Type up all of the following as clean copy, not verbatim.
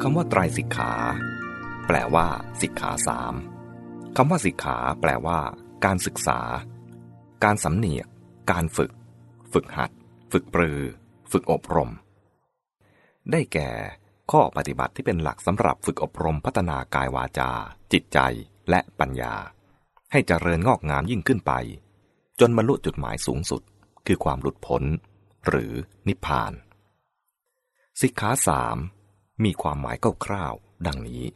คำว่าไตรสิกขาแปลว่าสิกขาสามคำว่าสิกขาแปลว่าการศึกษาการสำเนียกการฝึกหัดฝึกปรือฝึกอบรมได้แก่ข้อปฏิบัติที่เป็นหลักสำหรับฝึกอบรมพัฒนากายวาจาจิตใจและปัญญาให้เจริญงอกงามยิ่งขึ้นไปจนบรรลุจุดหมายสูงสุดคือความหลุดพ้นหรือนิพพานสิกขาสามมีความหมายคร่าวๆดังนี้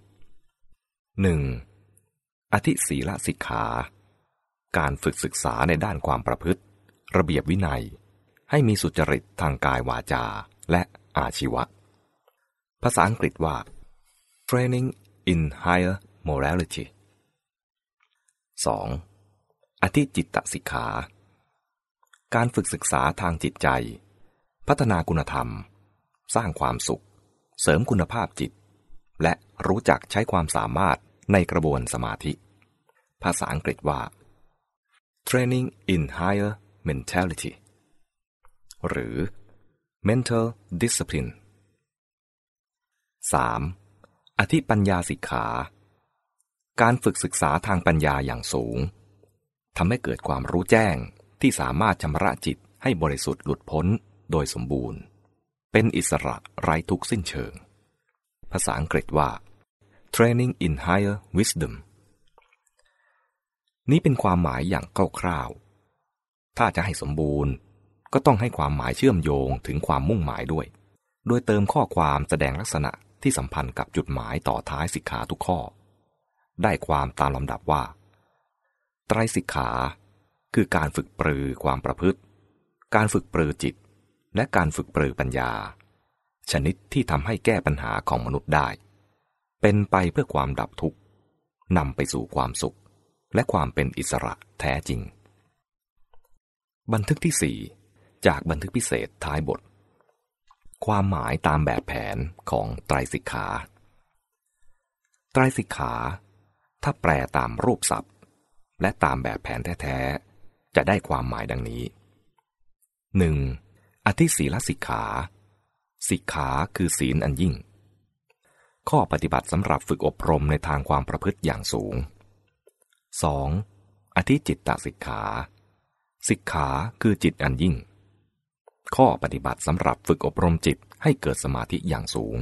1. อธิศีลสิกขาการฝึกศึกษาในด้านความประพฤติระเบียบวินัยให้มีสุจริตทางกายวาจาและอาชีวะภาษาอังกฤษว่า training in higher morality 2. อธิจิตตสิกขาการฝึกศึกษาทางจิตใจพัฒนาคุณธรรมสร้างความสุขเสริมคุณภาพจิตและรู้จักใช้ความสามารถในกระบวนสมาธิภาษาอังกฤษว่า training in higher mentality หรือ mental discipline 3. อธิปัญญาสิกขาการฝึกศึกษาทางปัญญาอย่างสูงทำให้เกิดความรู้แจ้งที่สามารถชำระจิตให้บริสุทธิ์หลุดพ้นโดยสมบูรณ์เป็นอิสระไร้ทุกข์สิ้นเชิงภาษาอังกฤษว่า training in higher wisdom นี้เป็นความหมายอย่างคร่าวๆถ้าจะให้สมบูรณ์ก็ต้องให้ความหมายเชื่อมโยงถึงความมุ่งหมายด้วยโดยเติมข้อความแสดงลักษณะที่สัมพันธ์กับจุดหมายต่อท้ายสิกขาทุกข้อได้ความตามลำดับว่าไตรสิกขาคือการฝึกปรือความประพฤติการฝึกปรือจิตและการฝึกปรือปัญญาชนิดที่ทำให้แก้ปัญหาของมนุษย์ได้เป็นไปเพื่อความดับทุกข์นำไปสู่ความสุขและความเป็นอิสระแท้จริงบันทึกที่ 4จากบันทึกพิเศษท้ายบทความหมายตามแบบแผนของไตรสิกขาไตรสิกขาถ้าแปลตามรูปศัพท์และตามแบบแผนแท้ๆจะได้ความหมายดังนี้ 1. อธิศีลสิกขาสิกขาคือศีลอันยิ่งข้อปฏิบัติสำหรับฝึกอบรมในทางความประพฤติอย่างสูง 2. อธิจิตตสิกขาสิกขาคือจิตอันยิ่งข้อปฏิบัติสำหรับฝึกอบรมจิตให้เกิดสมาธิอย่างสูง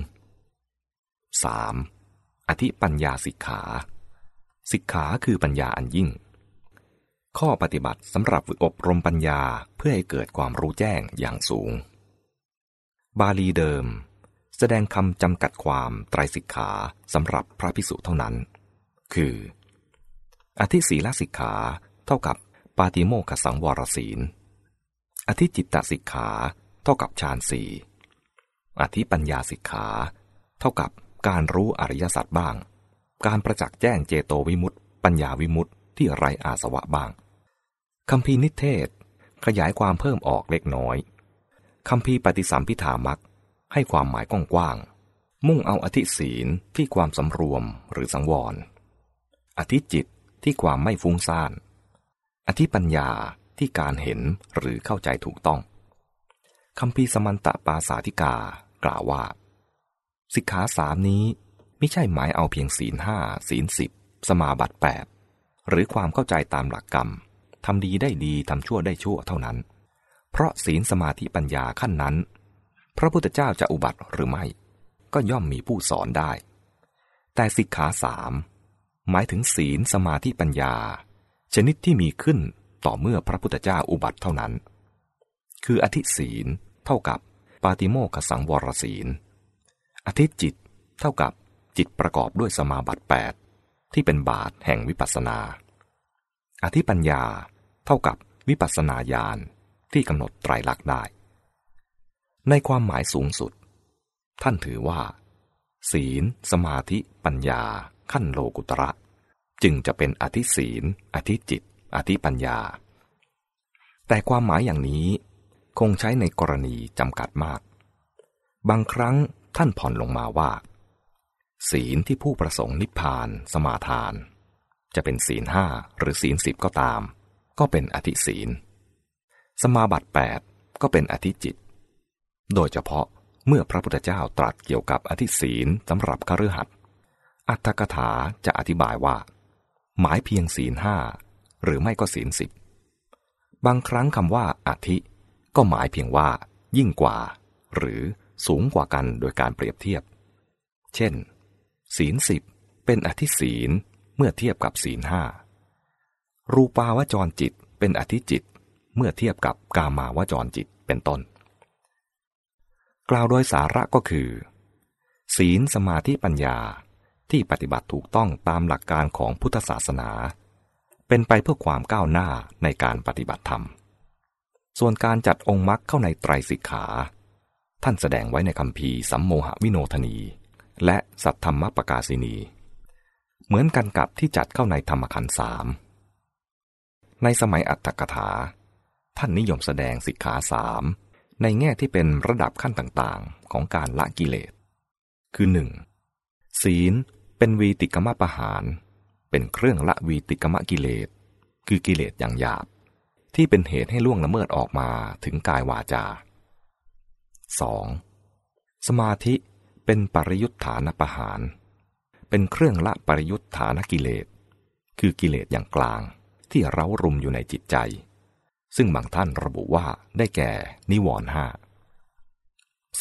3. อธิปัญญาสิกขาสิกขาคือปัญญาอันยิ่งข้อปฏิบัติสำหรับฝึกอบรมปัญญาเพื่อให้เกิดความรู้แจ้งอย่างสูงบาลีเดิมแสดงคำจำกัดความไตรสิกขาสำหรับพระภิกษุเท่านั้นคืออธิศีลสิกขาเท่ากับปาติโมกขสังวรศีลอธิจิตตสิกขาเท่ากับฌานสี่อธิปัญญาสิกขาเท่ากับการรู้อริยสัจบ้างการประจักษ์แจ้งเจโตวิมุตติปัญญาวิมุตติที่ไร้อาสวะบ้างคัมภีร์นิเทศขยายความเพิ่มออกเล็กน้อยคัมภีร์ปฏิสัมภิธามัคให้ความหมายกว้างๆมุ่งเอาอธิศีลที่ความสำรวมหรือสังวรอธิจิตที่ความไม่ฟุ้งซ่านอธิปัญญาที่การเห็นหรือเข้าใจถูกต้องคัมภีร์สมันตปาสาธิกากล่าวว่าสิกขาสามนี้ไม่ใช่หมายเอาเพียงศีลห้าศีล10สมาบัติ8หรือความเข้าใจตามหลักกรรมทำดีได้ดีทำชั่วได้ชั่วเท่านั้นเพราะศีลสมาธิปัญญาขั้นนั้นพระพุทธเจ้าจะอุบัติหรือไม่ก็ย่อมมีผู้สอนได้แต่สิกขาสามหมายถึงศีลสมาธิปัญญาชนิดที่มีขึ้นต่อเมื่อพระพุทธเจ้าอุบัติเท่านั้นคืออธิศีลเท่ากับปาติโมกขสังวรศีลอธิจิตเท่ากับจิตประกอบด้วยสมาบัติ8ที่เป็นบาทแห่งวิปัสสนาอธิปัญญาเท่ากับวิปัสสนาญาณที่กำหนดไตรลักษณ์ได้ในความหมายสูงสุดท่านถือว่าศีลสมาธิปัญญาขั้นโลกุตระจึงจะเป็นอธิศีลอธิจิตอธิปัญญาแต่ความหมายอย่างนี้คงใช้ในกรณีจำกัดมากบางครั้งท่านผ่อนลงมาว่าศีลที่ผู้ประสงค์นิพพานสมาทานจะเป็นศีล5หรือศีล10ก็ตามก็เป็นอธิศีลสมาบัติ8ก็เป็นอธิจิตโดยเฉพาะเมื่อพระพุทธเจ้าตรัสเกี่ยวกับอธิศีลสำหรับคฤหัสถ์อรรถกถาจะอธิบายว่าหมายเพียงศีลห้าหรือไม่ก็ศีล10บางครั้งคำว่าอธิก็หมายเพียงว่ายิ่งกว่าหรือสูงกว่ากันโดยการเปรียบเทียบเช่นศีล10เป็นอธิศีลเมื่อเทียบกับศีลห้ารูปาวจรจิตเป็นอธิจิตเมื่อเทียบกับกามาวจรจิตเป็นต้นกล่าวโดยสาระก็คือศีลสมาธิปัญญาที่ปฏิบัติถูกต้องตามหลักการของพุทธศาสนาเป็นไปเพื่อความก้าวหน้าในการปฏิบัติธรรมส่วนการจัดองค์มรรคเข้าในไตรสิกขาท่านแสดงไว้ในคัมภีร์สัมโมหวิโนทนีและสัทธรรมปกาสินีเหมือนกันกับที่จัดเข้าในธรรมขันธ์3ในสมัยอัตถกถาท่านนิยมแสดงสิกขา3ในแง่ที่เป็นระดับขั้นต่างๆของการละกิเลสคือ 1. ศีลเป็นวีติกมปหารเป็นเครื่องละวีติกมกิเลสคือกิเลสอย่างหยาบที่เป็นเหตุให้ล่วงละเมิดออกมาถึงกายวาจา 2. สมาธิเป็นปริยุทธานปหารเป็นเครื่องละปริยุทธานกิเลสคือกิเลสอย่างกลางที่เร้ารุมอยู่ในจิตใจซึ่งบางท่านระบุว่าได้แก่นิวรณ์5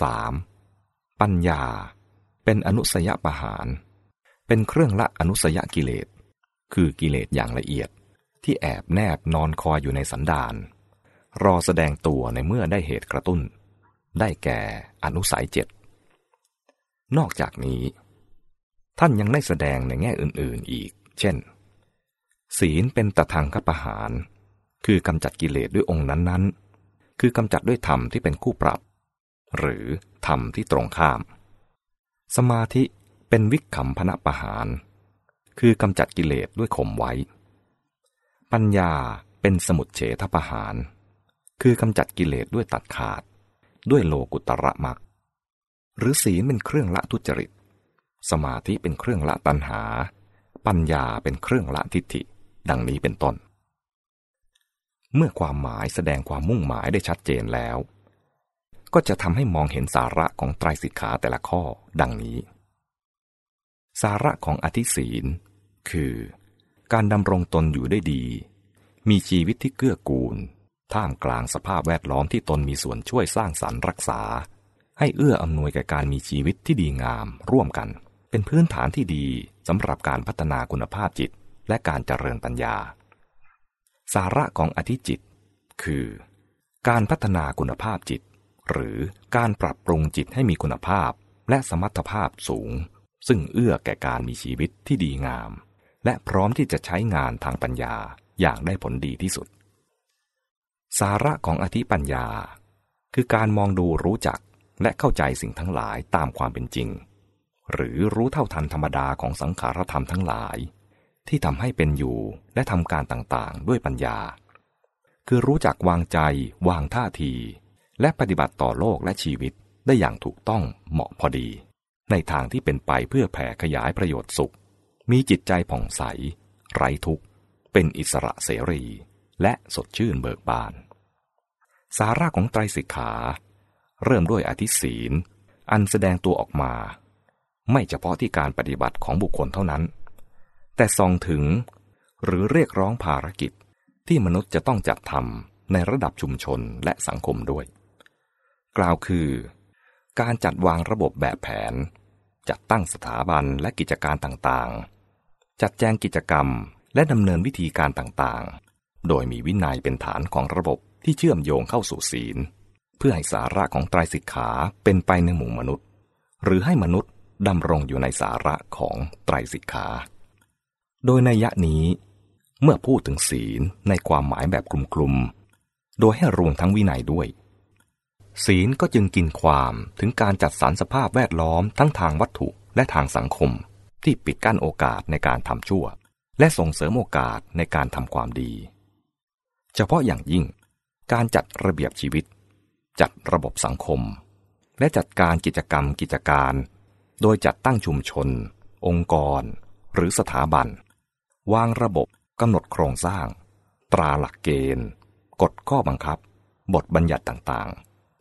3. ปัญญาเป็นอนุสยปหารเป็นเครื่องละอนุสยกิเลสคือกิเลสอย่างละเอียดที่แอบแนบนอนคอยอยู่ในสันดานรอแสดงตัวในเมื่อได้เหตุกระตุ้นได้แก่อนุสัย7นอกจากนี้ท่านยังได้แสดงในแง่อื่นๆอีกเช่นศีลเป็นตทังคปหารคือกำจัดกิเลสด้วยองค์นั้นๆคือกำจัดด้วยธรรมที่เป็นคู่ปรับหรือธรรมที่ตรงข้ามสมาธิเป็นวิคัมภนปหารคือกำจัดกิเลสด้วยข่มไว้ปัญญาเป็นสมุจเฉทปหารคือกำจัดกิเลสด้วยตัดขาดด้วยโลกุตระมรรคหรือศีลเป็นเครื่องละทุจริตสมาธิเป็นเครื่องละตัณหาปัญญาเป็นเครื่องละทิฏฐิดังนี้เป็นต้นเมื่อความหมายแสดงความมุ่งหมายได้ชัดเจนแล้วก็จะทำให้มองเห็นสาระของไตรสิกขาแต่ละข้อดังนี้สาระของอธิศีลคือการดำรงตนอยู่ได้ดีมีชีวิตที่เกื้อกูลท่ามกลางสภาพแวดล้อมที่ตนมีส่วนช่วยสร้างสรรค์รักษาให้เอื้ออำนวยแก่การมีชีวิตที่ดีงามร่วมกันเป็นพื้นฐานที่ดีสำหรับการพัฒนาคุณภาพจิตและการเจริญปัญญาสาระของอธิจิตคือการพัฒนาคุณภาพจิตหรือการปรับปรุงจิตให้มีคุณภาพและสมรรถภาพสูงซึ่งเอื้อแก่การมีชีวิตที่ดีงามและพร้อมที่จะใช้งานทางปัญญาอย่างได้ผลดีที่สุดสาระของอธิปัญญาคือการมองดูรู้จักและเข้าใจสิ่งทั้งหลายตามความเป็นจริงหรือรู้เท่าทันธรรมดาของสังขารธรรมทั้งหลายที่ทำให้เป็นอยู่และทำการต่างๆด้วยปัญญาคือรู้จักวางใจวางท่าทีและปฏิบัติต่อโลกและชีวิตได้อย่างถูกต้องเหมาะพอดีในทางที่เป็นไปเพื่อแผ่ขยายประโยชน์สุขมีจิตใจผ่องใสไร้ทุกข์เป็นอิสระเสรีและสดชื่นเบิกบานสาระของไตรสิกขาเริ่มด้วยอธิศีลอันแสดงตัวออกมาไม่เฉพาะที่การปฏิบัติของบุคคลเท่านั้นแต่ส่องถึงหรือเรียกร้องภารกิจที่มนุษย์จะต้องจัดทำในระดับชุมชนและสังคมด้วยกล่าวคือการจัดวางระบบแบบแผนจัดตั้งสถาบันและกิจการต่างๆจัดแจงกิจกรรมและดำเนินวิธีการต่างๆโดยมีวินัยเป็นฐานของระบบที่เชื่อมโยงเข้าสู่ศีลเพื่อให้สาระของไตรสิกขาเป็นไปในหมู่มนุษย์หรือให้มนุษย์ดำรงอยู่ในสาระของไตรสิกขาโดยนัยยะนี้เมื่อพูดถึงศีลในความหมายแบบคลุมๆโดยให้รวมทั้งวินัยด้วยศีลก็จึงกินความถึงการจัดสรรสภาพแวดล้อมทั้งทางวัตถุและทางสังคมที่ปิดกั้นโอกาสในการทำชั่วและส่งเสริมโอกาสในการทำความดีเฉพาะอย่างยิ่งการจัดระเบียบชีวิตจัดระบบสังคมและจัดการกิจกรรมกิจการโดยจัดตั้งชุมชนองค์กรหรือสถาบันวางระบบกำหนดโครงสร้างตราหลักเกณฑ์กฎข้อบังคับบทบัญญัติต่างๆ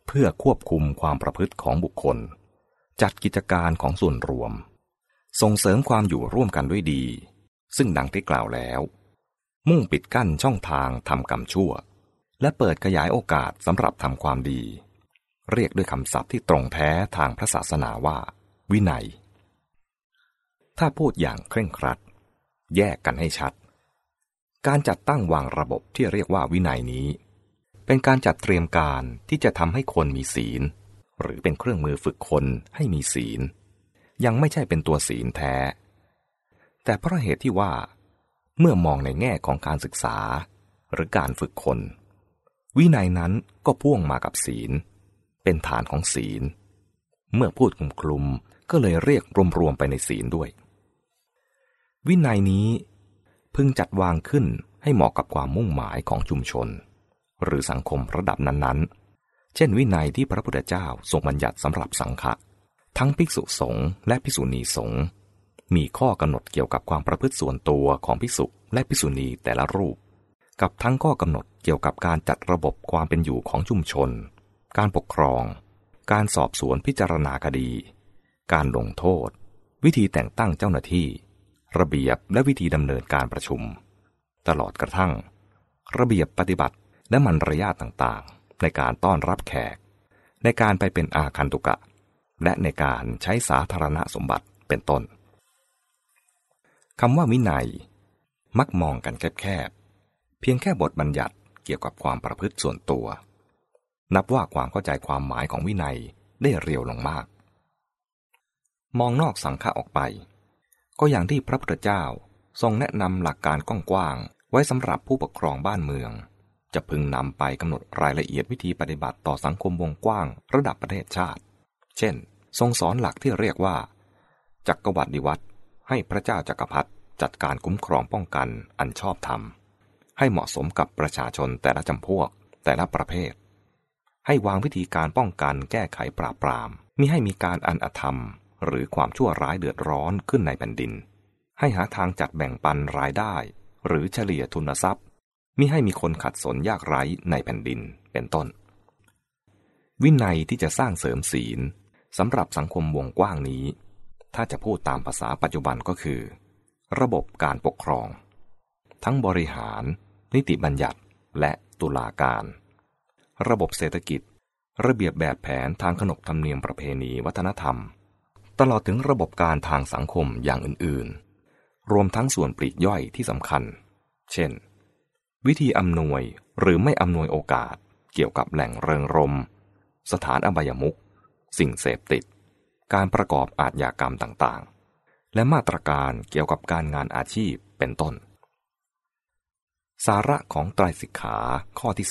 เพื่อควบคุมความประพฤติของบุคคลจัดกิจการของส่วนรวมส่งเสริมความอยู่ร่วมกันด้วยดีซึ่งดังที่กล่าวแล้วมุ่งปิดกั้นช่องทางทำกรรมชั่วและเปิดขยายโอกาสสำหรับทำความดีเรียกด้วยคำศัพท์ที่ตรงแท้ทางพระศาสนาว่าวินัยถ้าพูดอย่างเคร่งครัดแยกกันให้ชัดการจัดตั้งวางระบบที่เรียกว่าวินัยนี้เป็นการจัดเตรียมการที่จะทำให้คนมีศีลหรือเป็นเครื่องมือฝึกคนให้มีศีลยังไม่ใช่เป็นตัวศีลแท้แต่เพราะเหตุที่ว่าเมื่อมองในแง่ของการศึกษาหรือการฝึกคนวินัยนั้นก็พ่วงมากับศีลเป็นฐานของศีลเมื่อพูดคลุมๆก็เลยเรียกรวมๆไปในศีลด้วยวินัยนี้พึงจัดวางขึ้นให้เหมาะกับความมุ่งหมายของชุมชนหรือสังคมระดับนั้นๆเช่นวินัยที่พระพุทธเจ้าทรงบัญญัติสำหรับสังฆะทั้งภิกษุสงฆ์และภิกษุณีสงฆ์มีข้อกำหนดเกี่ยวกับความประพฤติส่วนตัวของภิกษุและภิกษุณีแต่ละรูปกับทั้งข้อกำหนดเกี่ยวกับการจัดระบบความเป็นอยู่ของชุมชนการปกครองการสอบสวนพิจารณาคดีการลงโทษวิธีแต่งตั้งเจ้าหน้าที่ระเบียบและวิธีดำเนินการประชุมตลอดกระทั่งระเบียบปฏิบัติและมารยาทต่างๆในการต้อนรับแขกในการไปเป็นอาคันตุกะและในการใช้สาธารณสมบัติเป็นต้นคำว่าวินัยมักมองกันแคบๆเพียงแค่บทบัญญัติเกี่ยวกับความประพฤติส่วนตัวนับว่าความเข้าใจความหมายของวินัยได้เรียวลงมากมองนอกสังฆะออกไปก็อย่างที่พระพุทธเจ้าทรงแนะนำหลักการกว้างๆไว้สำหรับผู้ปกครองบ้านเมืองจะพึงนำไปกำหนดรายละเอียดวิธีปฏิบัติต่อสังคมวงกว้างระดับประเทศชาติเช่นทรงสอนหลักที่เรียกว่าจักรวรรดิวัตรให้พระเจ้าจักรพรรดิจัดการคุ้มครองป้องกันอันชอบธรรมให้เหมาะสมกับประชาชนแต่ละจำพวกแต่ละประเภทให้วางวิธีการป้องกันแก้ไขปราบปรามมิให้มีการอันอธรรมหรือความชั่วร้ายเดือดร้อนขึ้นในแผ่นดินให้หาทางจัดแบ่งปันรายได้หรือเฉลี่ยทุนทรัพย์มิให้มีคนขัดสนยากไร้ในแผ่นดินเป็นต้นวินัยที่จะสร้างเสริมศีลสำหรับสังคมวงกว้างนี้ถ้าจะพูดตามภาษาปัจจุบันก็คือระบบการปกครองทั้งบริหารนิติบัญญัติและตุลาการระบบเศรษฐกิจระเบียบแบบแผนทางขนบธรรมเนียมประเพณีวัฒนธรรมตลอดถึงระบบการทางสังคมอย่างอื่นๆรวมทั้งส่วนปลีกย่อยที่สำคัญเช่นวิธีอำนวยหรือไม่อำนวยโอกาสเกี่ยวกับแหล่งเริงรมย์สถานอบายมุขสิ่งเสพติดการประกอบอาชญากรรมต่างๆและมาตรการเกี่ยวกับการงานอาชีพเป็นต้นสาระของไตรสิกขาข้อที่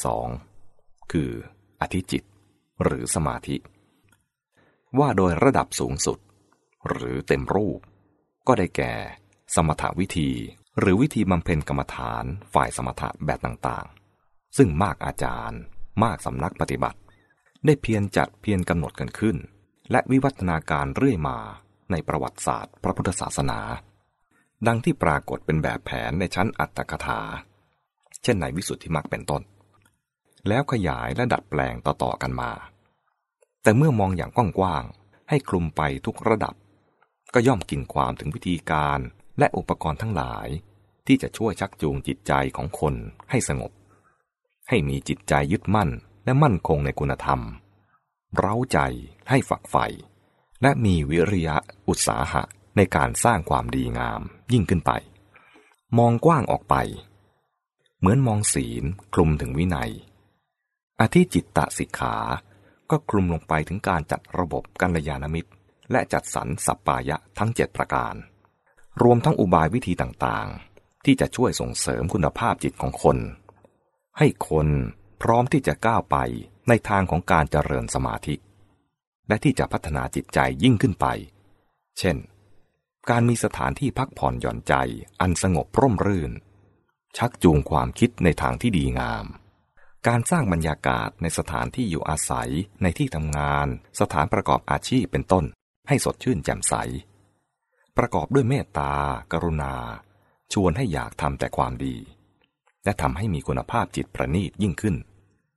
2คืออธิจิตหรือสมาธิว่าโดยระดับสูงสุดหรือเต็มรูปก็ได้แก่สมถวิธีหรือวิธีบำเพ็ญกรรมฐานฝ่ายสมถะแบบต่างๆซึ่งมากอาจารย์มากสำนักปฏิบัติได้เพียรจัดเพียรกำหนดกันขึ้นและวิวัฒนาการเรื่อยมาในประวัติศาสตร์พระพุทธศาสนาดังที่ปรากฏเป็นแบบแผนในชั้นอัตถกถาเช่นในวิสุทธิมรรคเป็นต้นแล้วขยายและดัดแปลงต่อๆกันมาแต่เมื่อมองอย่างกว้างๆให้คลุมไปทุกระดับก็ย่อมกินความถึงวิธีการและอุปกรณ์ทั้งหลายที่จะช่วยชักจูงจิตใจของคนให้สงบให้มีจิตใจยึดมั่นและมั่นคงในคุณธรรมเร้าใจให้ฝักใฝ่และมีวิริยะอุตสาหะในการสร้างความดีงามยิ่งขึ้นไปมองกว้างออกไปเหมือนมองศีลคลุมถึงวินัยอธิจิตตสิกขาก็คลุมลงไปถึงการจัดระบบกัลยาณมิตรและจัดสรรสัปปายะทั้ง7ประการรวมทั้งอุบายวิธีต่างๆที่จะช่วยส่งเสริมคุณภาพจิตของคนให้คนพร้อมที่จะก้าวไปในทางของการเจริญสมาธิและที่จะพัฒนาจิตใจยิ่งขึ้นไปเช่นการมีสถานที่พักผ่อนหย่อนใจอันสงบร่มรื่นชักจูงความคิดในทางที่ดีงามการสร้างบรรยากาศในสถานที่อยู่อาศัยในที่ทำงานสถานประกอบอาชีพเป็นต้นให้สดชื่นแจ่มใสประกอบด้วยเมตตากรุณาชวนให้อยากทำแต่ความดีและทำให้มีคุณภาพจิตประณีตยิ่งขึ้น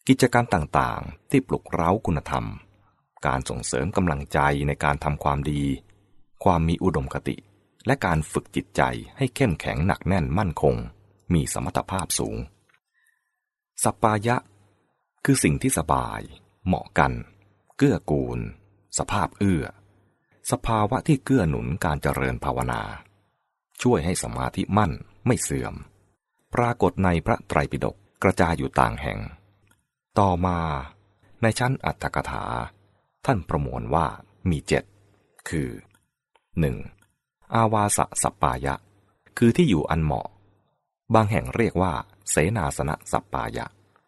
กิจกรรมต่างๆที่ปลุกเร้าคุณธรรมการส่งเสริมกำลังใจในการทำความดีความมีอุดมคติและการฝึกจิตใจให้เข้มแข็งหนักแน่นมั่นคงมีสมรรถภาพสูงสัปปายะคือสิ่งที่สบายเหมาะกันเกื้อกูลสภาพเอื้อสภาวะที่เกื้อหนุนการเจริญภาวนาช่วยให้สมาธิมั่นไม่เสื่อมปรากฏในพระไตรปิฎกกระจายอยู่ต่างแห่งต่อมาในชั้นอรรถกถาท่านประมวลว่ามี7คือ 1. อาวาสสัปปายะคือที่อยู่อันเหมาะบางแห่งเรียกว่าเสนาสนะสัปปายะ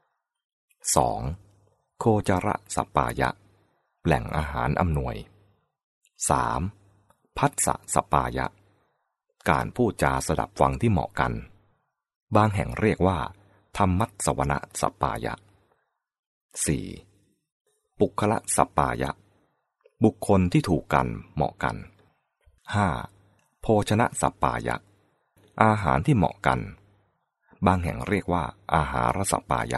2. โคจรสัปปายะแหล่งอาหารอำนวย 3. ภัสสะสัปปายะการพูดจาสดับฟังที่เหมาะกันบางแห่งเรียกว่าธรรมัสสวนะสัปปายะ 4. ปุคละสัปปายะบุคคลที่ถูกกันเหมาะกัน 5. โภชนะสัปปายะอาหารที่เหมาะกันบางแห่งเรียกว่าอาหารสัปปายะ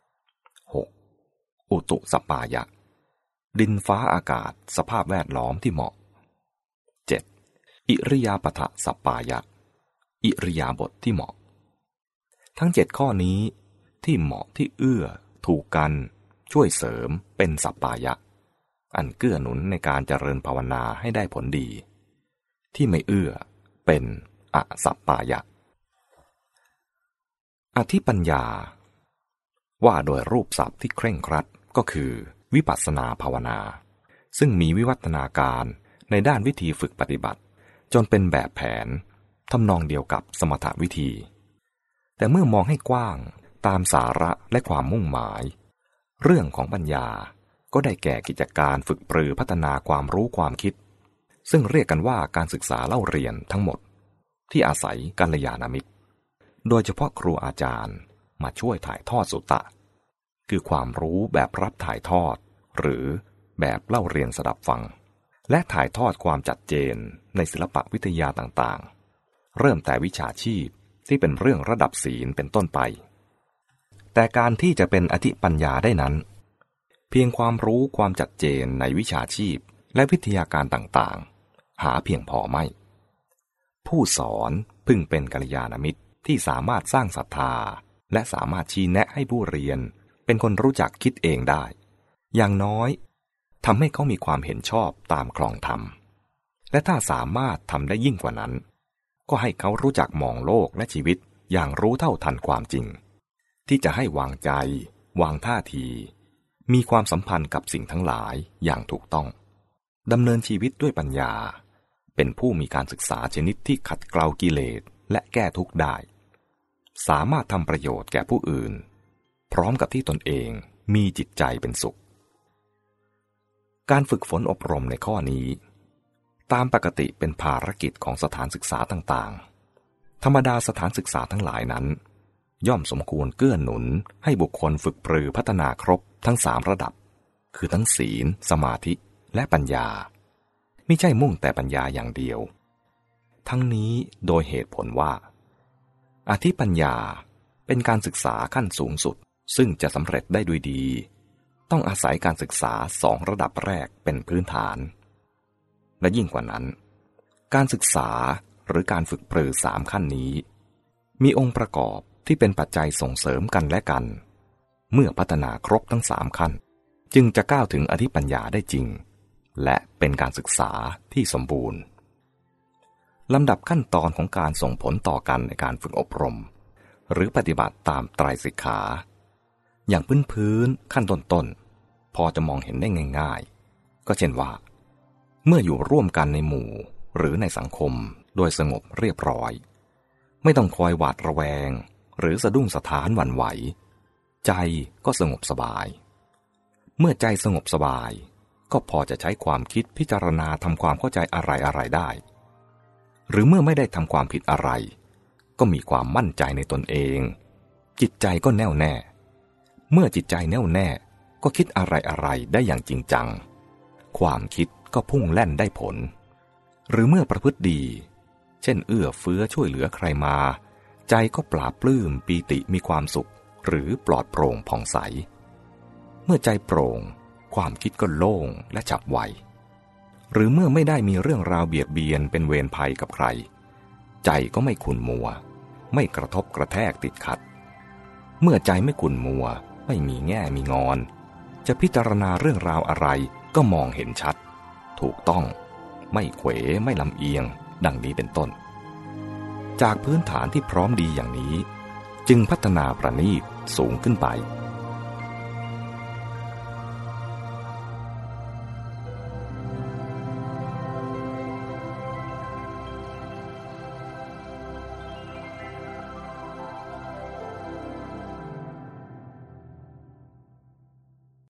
6. อุตุสัปปายะดินฟ้าอากาศสภาพแวดล้อมที่เหมาะ 7. อิริยาปถสัปปายะอิริยาบถที่เหมาะทั้ง7ข้อนี้ที่เหมาะที่เอื้อถูกกันช่วยเสริมเป็นสัปปายะอันเกื้อหนุนในการเจริญภาวนาให้ได้ผลดีที่ไม่เอื้อเป็นอสัปปายะอธิปัญญาว่าโดยรูปศัพท์ที่เคร่งครัดก็คือวิปัสสนาภาวนาซึ่งมีวิวัฒนาการในด้านวิธีฝึกปฏิบัติจนเป็นแบบแผนทำนองเดียวกับสมถวิธีแต่เมื่อมองให้กว้างตามสาระและความมุ่งหมายเรื่องของปัญญาก็ได้แก่กิจการฝึกปรือพัฒนาความรู้ความคิดซึ่งเรียกกันว่าการศึกษาเล่าเรียนทั้งหมดที่อาศัยกัลยาณมิตรโดยเฉพาะครูอาจารย์มาช่วยถ่ายทอดสุตตะคือความรู้แบบรับถ่ายทอดหรือแบบเล่าเรียนสดับฟังและถ่ายทอดความจัดเจนในศิลปวิทยาต่างๆเริ่มแต่วิชาชีพที่เป็นเรื่องระดับศีลเป็นต้นไปแต่การที่จะเป็นอธิปัญญาได้นั้นเพียงความรู้ความจัดเจนในวิชาชีพและวิทยาการต่างๆหาเพียงพอไม่ผู้สอนพึงเป็นกัลยาณมิตรที่สามารถสร้างศรัทธาและสามารถชี้แนะให้ผู้เรียนเป็นคนรู้จักคิดเองได้อย่างน้อยทำให้เขามีความเห็นชอบตามคลองธรรมและถ้าสามารถทำได้ยิ่งกว่านั้นก็ให้เขารู้จักมองโลกและชีวิตอย่างรู้เท่าทันความจริงที่จะให้วางใจวางท่าทีมีความสัมพันธ์กับสิ่งทั้งหลายอย่างถูกต้องดำเนินชีวิตด้วยปัญญาเป็นผู้มีการศึกษาชนิดที่ขัดเกลากิเลสและแก้ทุกข์ได้สามารถทำประโยชน์แก่ผู้อื่นพร้อมกับที่ตนเองมีจิตใจเป็นสุขการฝึกฝนอบรมในข้อนี้ตามปกติเป็นภารกิจของสถานศึกษาต่างๆธรรมดาสถานศึกษาทั้งหลายนั้นย่อมสมควรเกื้อหนุนให้บุคคลฝึกปรือพัฒนาครบทั้ง3ระดับคือทั้งศีลสมาธิและปัญญาไม่ใช่มุ่งแต่ปัญญาอย่างเดียวทั้งนี้โดยเหตุผลว่าอธิปัญญาเป็นการศึกษาขั้นสูงสุดซึ่งจะสำเร็จได้ด้วยดีต้องอาศัยการศึกษา2ระดับแรกเป็นพื้นฐานและยิ่งกว่านั้นการศึกษาหรือการฝึกปรือ3ขั้นนี้มีองค์ประกอบที่เป็นปัจจัยส่งเสริมกันและกันเมื่อพัฒนาครบทั้ง3ขั้นจึงจะก้าวถึงอธิปัญญาได้จริงและเป็นการศึกษาที่สมบูรณ์ลำดับขั้นตอนของการส่งผลต่อกันในการฝึกอบรมหรือปฏิบัติตามไตรสิกขาอย่างพื้นขั้นต้นๆพอจะมองเห็นได้ง่ายๆก็เช่นว่าเมื่ออยู่ร่วมกันในหมู่หรือในสังคมโดยสงบเรียบร้อยไม่ต้องคอยหวาดระแวงหรือสะดุ้งสะท้านหวั่นไหวใจก็สงบสบายเมื่อใจสงบสบายก็พอจะใช้ความคิดพิจารณาทำความเข้าใจอะไรได้หรือเมื่อไม่ได้ทำความผิดอะไรก็มีความมั่นใจในตนเองจิตใจก็แน่วแน่เมื่อจิตใจแน่วแน่ก็คิดอะไรได้อย่างจริงจังความคิดก็พุ่งแล่นได้ผลหรือเมื่อประพฤติดีเช่นเอื้อเฟื้อช่วยเหลือใครมาใจก็ปลาบปลื้มปีติมีความสุขหรือปลอดโปร่งผ่องใสเมื่อใจโปร่งความคิดก็โล่งและฉับไวหรือเมื่อไม่ได้มีเรื่องราวเบียดเบียนเป็นเวรภัยกับใครใจก็ไม่ขุ่นมัวไม่กระทบกระแทกติดขัดเมื่อใจไม่ขุ่นมัวไม่มีแง่มีงอนจะพิจารณาเรื่องราวอะไรก็มองเห็นชัดถูกต้องไม่เขวไม่ลำเอียงดังนี้เป็นต้นจากพื้นฐานที่พร้อมดีอย่างนี้จึงพัฒนาประณีตสูงขึ้นไป